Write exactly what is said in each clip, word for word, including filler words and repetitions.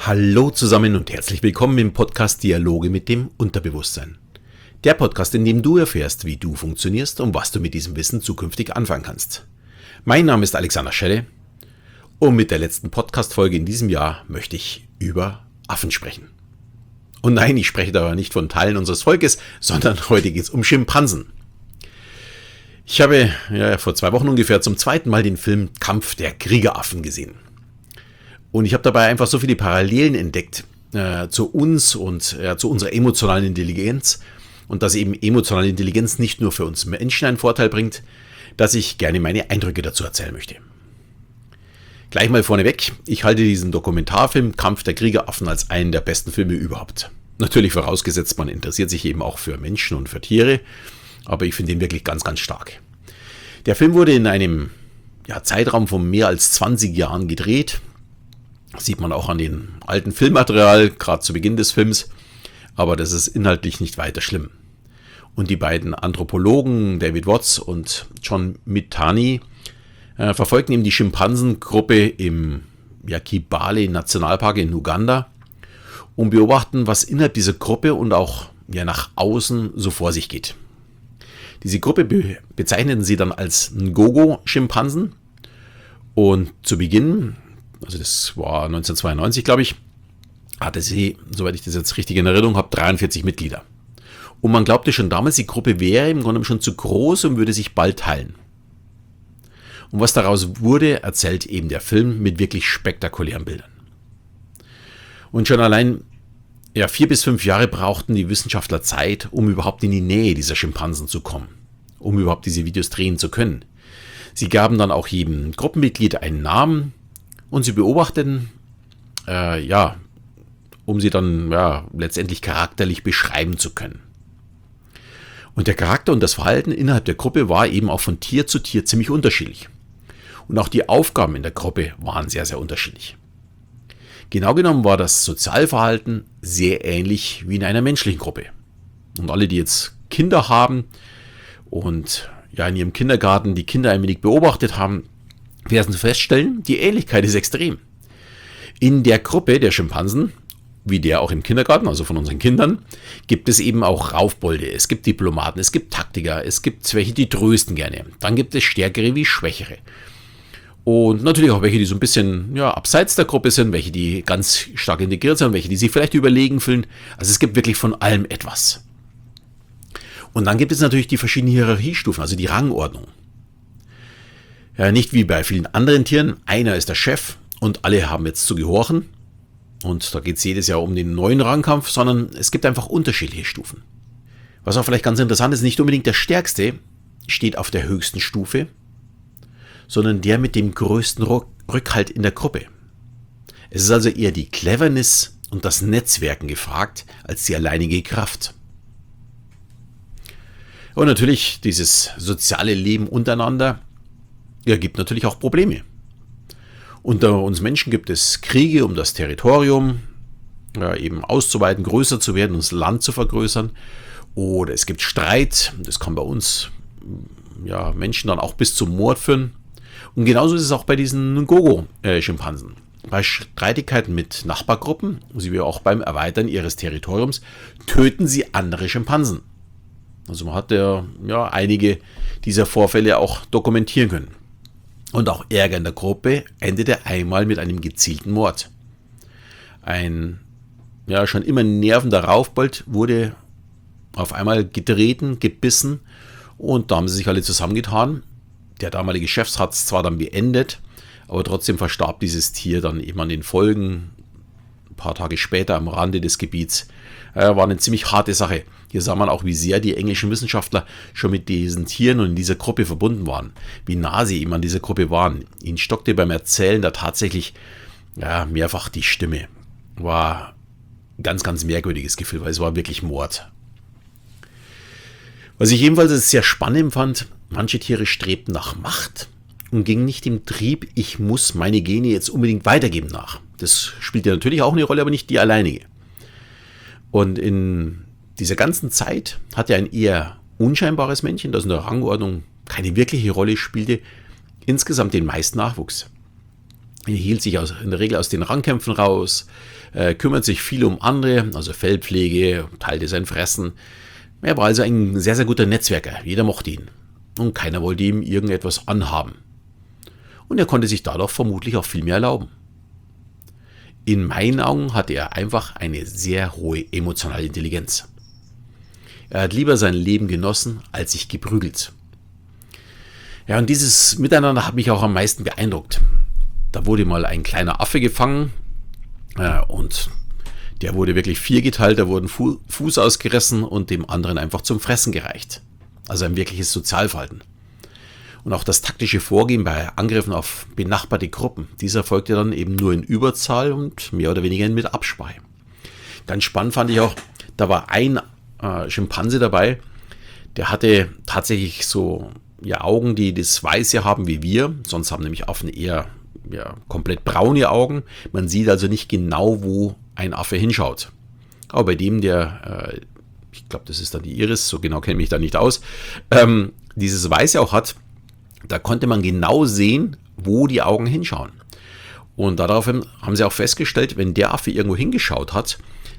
Hallo zusammen und herzlich willkommen im Podcast Dialoge mit dem Unterbewusstsein. Der Podcast, in dem du erfährst, wie du funktionierst und was du mit diesem Wissen zukünftig anfangen kannst. Mein Name ist Alexander Schelle und mit der letzten Podcast-Folge in diesem Jahr möchte ich über Affen sprechen. Und nein, ich spreche da nicht von Teilen unseres Volkes, sondern heute geht es um Schimpansen. Ich habe ja, vor zwei Wochen ungefähr zum zweiten Mal den Film Kampf der Kriegeraffen gesehen. Und ich habe dabei einfach so viele Parallelen entdeckt äh, zu uns und äh, zu unserer emotionalen Intelligenz und dass eben emotionale Intelligenz nicht nur für uns Menschen einen Vorteil bringt, dass ich gerne meine Eindrücke dazu erzählen möchte. Gleich mal vorneweg, ich halte diesen Dokumentarfilm Kampf der Kriegeraffen als einen der besten Filme überhaupt. Natürlich vorausgesetzt, man interessiert sich eben auch für Menschen und für Tiere, aber ich finde ihn wirklich ganz, ganz stark. Der Film wurde in einem ja, Zeitraum von mehr als zwanzig Jahren gedreht. Das sieht man auch an dem alten Filmmaterial, gerade zu Beginn des Films, aber das ist inhaltlich nicht weiter schlimm. Und die beiden Anthropologen David Watts und John Mithani äh, verfolgten eben die Schimpansengruppe im ja, Kibale Nationalpark in Uganda und beobachten, was innerhalb dieser Gruppe und auch ja, nach außen so vor sich geht. Diese Gruppe be- bezeichneten sie dann als Ngogo-Schimpansen und zu Beginn, also das war neunzehnhundertzweiundneunzig, glaube ich, hatte sie, soweit ich das jetzt richtig in Erinnerung habe, dreiundvierzig Mitglieder. Und man glaubte schon damals, die Gruppe wäre im Grunde schon zu groß und würde sich bald teilen. Und was daraus wurde, erzählt eben der Film mit wirklich spektakulären Bildern. Und schon allein ja, vier bis fünf Jahre brauchten die Wissenschaftler Zeit, um überhaupt in die Nähe dieser Schimpansen zu kommen, um überhaupt diese Videos drehen zu können. Sie gaben dann auch jedem Gruppenmitglied einen Namen, und sie beobachteten, äh, ja, um sie dann ja, letztendlich charakterlich beschreiben zu können. Und der Charakter und das Verhalten innerhalb der Gruppe war eben auch von Tier zu Tier ziemlich unterschiedlich. Und auch die Aufgaben in der Gruppe waren sehr, sehr unterschiedlich. Genau genommen war das Sozialverhalten sehr ähnlich wie in einer menschlichen Gruppe. Und alle, die jetzt Kinder haben und ja in ihrem Kindergarten die Kinder ein wenig beobachtet haben, werden feststellen, die Ähnlichkeit ist extrem. In der Gruppe der Schimpansen, wie der auch im Kindergarten, also von unseren Kindern, gibt es eben auch Raufbolde, es gibt Diplomaten, es gibt Taktiker, es gibt welche, die trösten gerne. Dann gibt es Stärkere wie Schwächere. Und natürlich auch welche, die so ein bisschen ja, abseits der Gruppe sind, welche, die ganz stark integriert sind, welche, die sich vielleicht überlegen fühlen. Also es gibt wirklich von allem etwas. Und dann gibt es natürlich die verschiedenen Hierarchiestufen, also die Rangordnung. Ja, nicht wie bei vielen anderen Tieren, einer ist der Chef und alle haben jetzt zu gehorchen. Und da geht es jedes Jahr um den neuen Rangkampf, sondern es gibt einfach unterschiedliche Stufen. Was auch vielleicht ganz interessant ist, nicht unbedingt der Stärkste steht auf der höchsten Stufe, sondern der mit dem größten Rückhalt in der Gruppe. Es ist also eher die Cleverness und das Netzwerken gefragt, als die alleinige Kraft. Und natürlich dieses soziale Leben untereinander, ja, gibt natürlich auch Probleme. Unter uns Menschen gibt es Kriege um das Territorium, ja, eben auszuweiten, größer zu werden, das Land zu vergrößern. Oder es gibt Streit, das kann bei uns ja, Menschen dann auch bis zum Mord führen. Und genauso ist es auch bei diesen Ngogo-Schimpansen. Bei Streitigkeiten mit Nachbargruppen, wie auch beim Erweitern ihres Territoriums, töten sie andere Schimpansen. Also man hat ja, ja einige dieser Vorfälle auch dokumentieren können. Und auch Ärger in der Gruppe endete einmal mit einem gezielten Mord. Ein ja, schon immer nervender Raufbold wurde auf einmal getreten, gebissen und da haben sie sich alle zusammengetan. Der damalige Chef hat es zwar dann beendet, aber trotzdem verstarb dieses Tier dann eben an den Folgen. Ein paar Tage später am Rande des Gebiets. Äh, war eine ziemlich harte Sache. Hier sah man auch, wie sehr die englischen Wissenschaftler schon mit diesen Tieren und in dieser Gruppe verbunden waren. Wie nah sie eben an dieser Gruppe waren. Ihnen stockte beim Erzählen da tatsächlich ja, mehrfach die Stimme. War ein ganz, ganz merkwürdiges Gefühl, weil es war wirklich Mord. Was ich jedenfalls sehr spannend fand, manche Tiere strebten nach Macht und gingen nicht dem Trieb, ich muss meine Gene jetzt unbedingt weitergeben nach. Das spielt ja natürlich auch eine Rolle, aber nicht die alleinige. Und in dieser ganzen Zeit hatte ein eher unscheinbares Männchen, das in der Rangordnung keine wirkliche Rolle spielte, insgesamt den meisten Nachwuchs. Er hielt sich aus, in der Regel aus den Rangkämpfen raus, äh, kümmert sich viel um andere, also Fellpflege, teilte sein Fressen. Er war also ein sehr, sehr guter Netzwerker. Jeder mochte ihn. Und keiner wollte ihm irgendetwas anhaben. Und er konnte sich dadurch vermutlich auch viel mehr erlauben. In meinen Augen hatte er einfach eine sehr hohe emotionale Intelligenz. Er hat lieber sein Leben genossen, als sich geprügelt. Ja, und dieses Miteinander hat mich auch am meisten beeindruckt. Da wurde mal ein kleiner Affe gefangen äh, und der wurde wirklich viergeteilt, da wurde ein Fu- Fuß ausgerissen und dem anderen einfach zum Fressen gereicht. Also ein wirkliches Sozialverhalten. Und auch das taktische Vorgehen bei Angriffen auf benachbarte Gruppen, dies erfolgte dann eben nur in Überzahl und mehr oder weniger mit Absprache. Ganz spannend fand ich auch, da war ein äh, Schimpanse dabei, der hatte tatsächlich so ja, Augen, die das Weiße haben wie wir, sonst haben nämlich Affen eher ja, komplett braune Augen. Man sieht also nicht genau, wo ein Affe hinschaut. Aber bei dem, der, äh, ich glaube, das ist dann die Iris, so genau kenne ich mich da nicht aus, ähm, dieses Weiße auch hat, da konnte man genau sehen, wo die Augen hinschauen. Und daraufhin haben sie auch festgestellt, wenn der Affe irgendwo hingeschaut hat,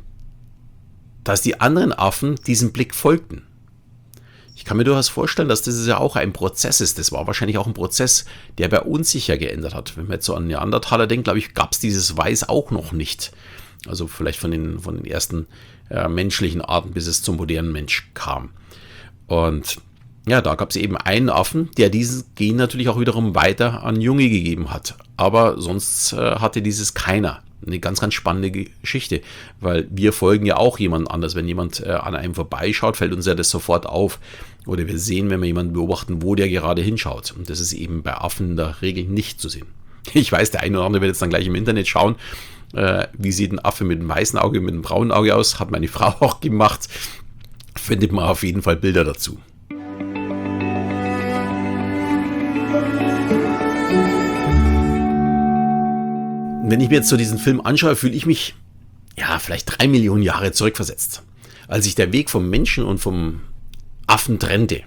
dass die anderen Affen diesem Blick folgten. Ich kann mir durchaus vorstellen, dass das ja auch ein Prozess ist. Das war wahrscheinlich auch ein Prozess, der bei uns sich ja geändert hat. Wenn man jetzt so an Neandertaler denkt, glaube ich, gab es dieses Weiß auch noch nicht. Also vielleicht von den, von den ersten äh, menschlichen Arten, bis es zum modernen Mensch kam. Und ja, da gab es eben einen Affen, der dieses Gen natürlich auch wiederum weiter an Junge gegeben hat. Aber sonst äh, hatte dieses keiner. Eine ganz, ganz spannende Geschichte, weil wir folgen ja auch jemand anders. Wenn jemand äh, an einem vorbeischaut, fällt uns ja das sofort auf. Oder wir sehen, wenn wir jemanden beobachten, wo der gerade hinschaut. Und das ist eben bei Affen in der Regel nicht zu sehen. Ich weiß, der eine oder andere wird jetzt dann gleich im Internet schauen, äh, wie sieht ein Affe mit einem weißen Auge, mit einem braunen Auge aus. Hat meine Frau auch gemacht. Findet man auf jeden Fall Bilder dazu. Wenn ich mir jetzt so diesen Film anschaue, fühle ich mich, ja, vielleicht drei Millionen Jahre zurückversetzt. Als sich der Weg vom Menschen und vom Affen trennte.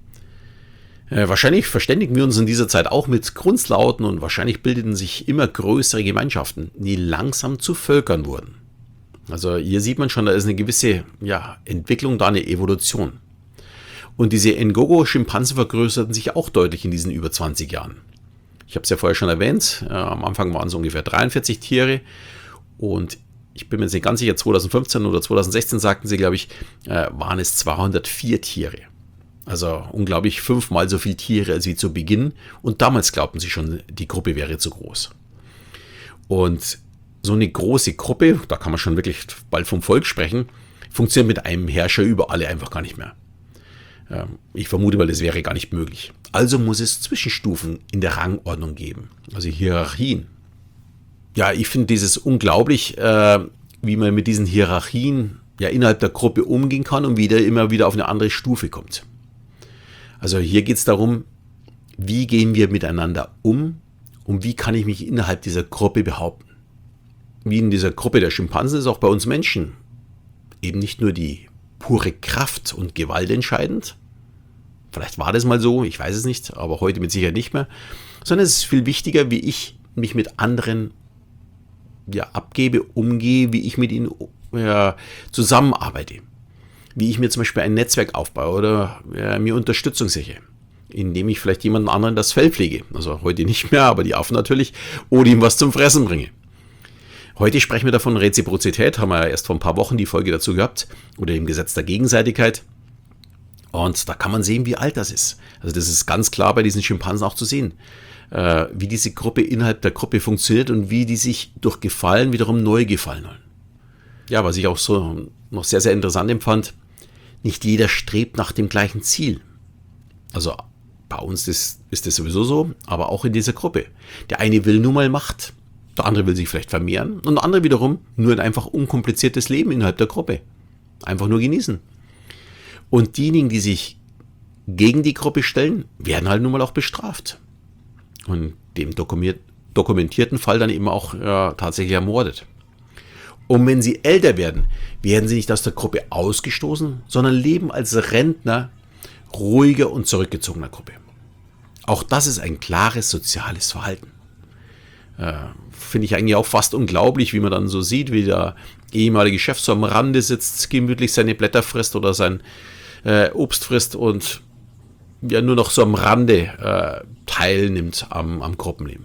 Äh, wahrscheinlich verständigen wir uns in dieser Zeit auch mit Grunzlauten und wahrscheinlich bildeten sich immer größere Gemeinschaften, die langsam zu Völkern wurden. Also hier sieht man schon, da ist eine gewisse ja, Entwicklung, da eine Evolution. Und diese Ngogo-Schimpansen vergrößerten sich auch deutlich in diesen über zwanzig Jahren. Ich habe es ja vorher schon erwähnt, äh, am Anfang waren es ungefähr dreiundvierzig Tiere und ich bin mir jetzt nicht ganz sicher, zweitausendfünfzehn oder zweitausendsechzehn sagten sie, glaube ich, äh, waren es zweihundertvier Tiere. Also unglaublich fünfmal so viele Tiere als wie zu Beginn und damals glaubten sie schon, die Gruppe wäre zu groß. Und so eine große Gruppe, da kann man schon wirklich bald vom Volk sprechen, funktioniert mit einem Herrscher über alle einfach gar nicht mehr. Ich vermute mal, das wäre gar nicht möglich. Also muss es Zwischenstufen in der Rangordnung geben, also Hierarchien. Ja, ich finde dieses unglaublich, äh, wie man mit diesen Hierarchien ja innerhalb der Gruppe umgehen kann und wieder immer wieder auf eine andere Stufe kommt. Also hier geht es darum, wie gehen wir miteinander um und wie kann ich mich innerhalb dieser Gruppe behaupten. Wie in dieser Gruppe der Schimpansen ist auch bei uns Menschen eben nicht nur die pure Kraft und Gewalt entscheidend. Vielleicht war das mal so, ich weiß es nicht, aber heute mit Sicherheit nicht mehr. Sondern es ist viel wichtiger, wie ich mich mit anderen ja, abgebe, umgehe, wie ich mit ihnen ja, zusammenarbeite. Wie ich mir zum Beispiel ein Netzwerk aufbaue oder ja, mir Unterstützung sichere. Indem ich vielleicht jemanden anderen das Fell pflege. Also heute nicht mehr, aber die Affen natürlich. Oder ihm was zum Fressen bringe. Heute sprechen wir davon Reziprozität, haben wir ja erst vor ein paar Wochen die Folge dazu gehabt. Oder dem Gesetz der Gegenseitigkeit. Und da kann man sehen, wie alt das ist. Also das ist ganz klar bei diesen Schimpansen auch zu sehen, äh, wie diese Gruppe innerhalb der Gruppe funktioniert und wie die sich durch Gefallen wiederum neu gefallen wollen. Ja, was ich auch so noch sehr, sehr interessant empfand, nicht jeder strebt nach dem gleichen Ziel. Also bei uns ist, ist das sowieso so, aber auch in dieser Gruppe. Der eine will nur mal Macht, der andere will sich vielleicht vermehren und der andere wiederum nur ein einfach unkompliziertes Leben innerhalb der Gruppe. Einfach nur genießen. Und diejenigen, die sich gegen die Gruppe stellen, werden halt nun mal auch bestraft. Und dem dokumentierten Fall dann eben auch ja, tatsächlich ermordet. Und wenn sie älter werden, werden sie nicht aus der Gruppe ausgestoßen, sondern leben als Rentner ruhiger und zurückgezogener Gruppe. Auch das ist ein klares soziales Verhalten. Äh, Finde ich eigentlich auch fast unglaublich, wie man dann so sieht, wie der ehemalige Chef so am Rande sitzt, gemütlich seine Blätter frisst oder sein äh, Obst frisst und ja nur noch so am Rande äh, teilnimmt am, am Gruppenleben.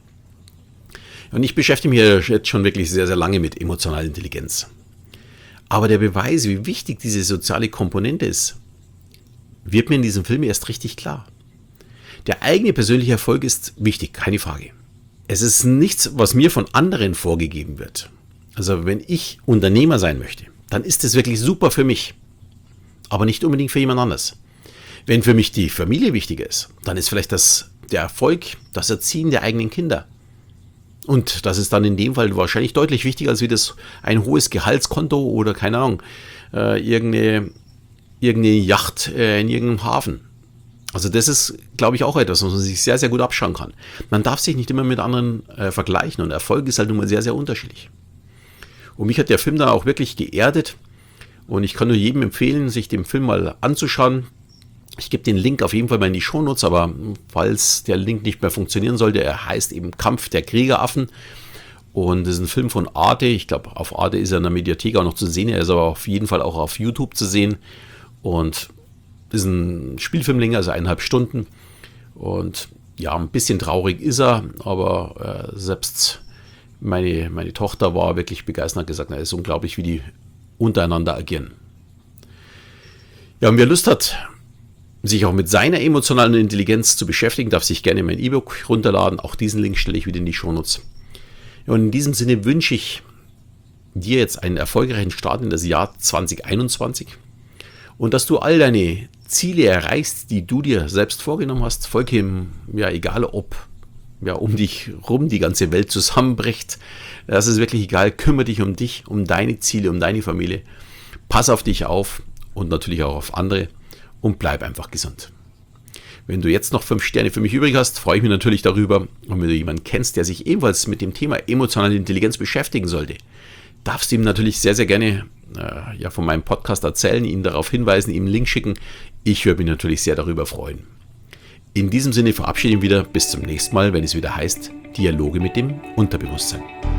Und ich beschäftige mich jetzt schon wirklich sehr, sehr lange mit emotionaler Intelligenz. Aber der Beweis, wie wichtig diese soziale Komponente ist, wird mir in diesem Film erst richtig klar. Der eigene persönliche Erfolg ist wichtig, keine Frage. Es ist nichts, was mir von anderen vorgegeben wird. Also wenn ich Unternehmer sein möchte, dann ist es wirklich super für mich, aber nicht unbedingt für jemand anderes. Wenn für mich die Familie wichtiger ist, dann ist vielleicht das, der Erfolg, das Erziehen der eigenen Kinder. Und das ist dann in dem Fall wahrscheinlich deutlich wichtiger, als wie das ein hohes Gehaltskonto oder, keine Ahnung, äh, irgendeine, irgendeine Yacht äh, in irgendeinem Hafen. Also das ist, glaube ich, auch etwas, was man sich sehr, sehr gut abschauen kann. Man darf sich nicht immer mit anderen äh, vergleichen und Erfolg ist halt nun mal sehr, sehr unterschiedlich. Und mich hat der Film dann auch wirklich geerdet und ich kann nur jedem empfehlen, sich den Film mal anzuschauen. Ich gebe den Link auf jeden Fall mal in die Shownotes, aber falls der Link nicht mehr funktionieren sollte, er heißt eben Kampf der Kriegeraffen und das ist ein Film von Arte. Ich glaube, auf Arte ist er in der Mediathek auch noch zu sehen, er ist aber auf jeden Fall auch auf YouTube zu sehen und das ist ein Spielfilmlänge, also eineinhalb Stunden und ja, ein bisschen traurig ist er, aber äh, selbst meine, meine Tochter war wirklich begeistert und hat gesagt, na, es ist unglaublich, wie die untereinander agieren. Ja, und wer Lust hat, sich auch mit seiner emotionalen Intelligenz zu beschäftigen, darf sich gerne mein E-Book runterladen. Auch diesen Link stelle ich wieder in die Shownotes. Und in diesem Sinne wünsche ich dir jetzt einen erfolgreichen Start in das Jahr zwanzig einundzwanzig und dass du all deine Ziele erreichst, die du dir selbst vorgenommen hast. Vollkommen, ja, egal ob ja, um dich rum die ganze Welt zusammenbricht. Das ist wirklich egal. Kümmere dich um dich, um deine Ziele, um deine Familie. Pass auf dich auf und natürlich auch auf andere. Und bleib einfach gesund. Wenn du jetzt noch fünf Sterne für mich übrig hast, freue ich mich natürlich darüber. Und wenn du jemanden kennst, der sich ebenfalls mit dem Thema emotionale Intelligenz beschäftigen sollte, darfst du ihm natürlich sehr, sehr gerne äh, ja, von meinem Podcast erzählen, ihn darauf hinweisen, ihm einen Link schicken. Ich würde mich natürlich sehr darüber freuen. In diesem Sinne verabschiede ich mich wieder. Bis zum nächsten Mal, wenn es wieder heißt Dialoge mit dem Unterbewusstsein.